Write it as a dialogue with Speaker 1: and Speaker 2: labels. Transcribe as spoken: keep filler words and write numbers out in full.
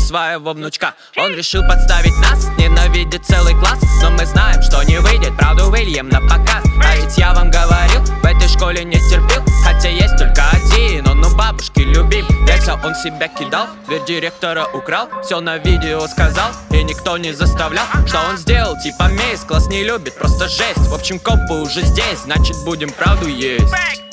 Speaker 1: своего внучка. Он решил подставить нас, ненавидит целый класс. Но мы знаем, что не выйдет, правду Уильям на показ. А ведь я вам говорил, в этой школе не терпел. Хотя есть только один, он у бабушки любим. Яйца он себя кидал, дверь директора украл. Все на видео сказал, и никто не заставлял. Что он сделал, типа мейс, класс не любит, просто жесть. В общем, копы уже здесь, значит будем правду есть.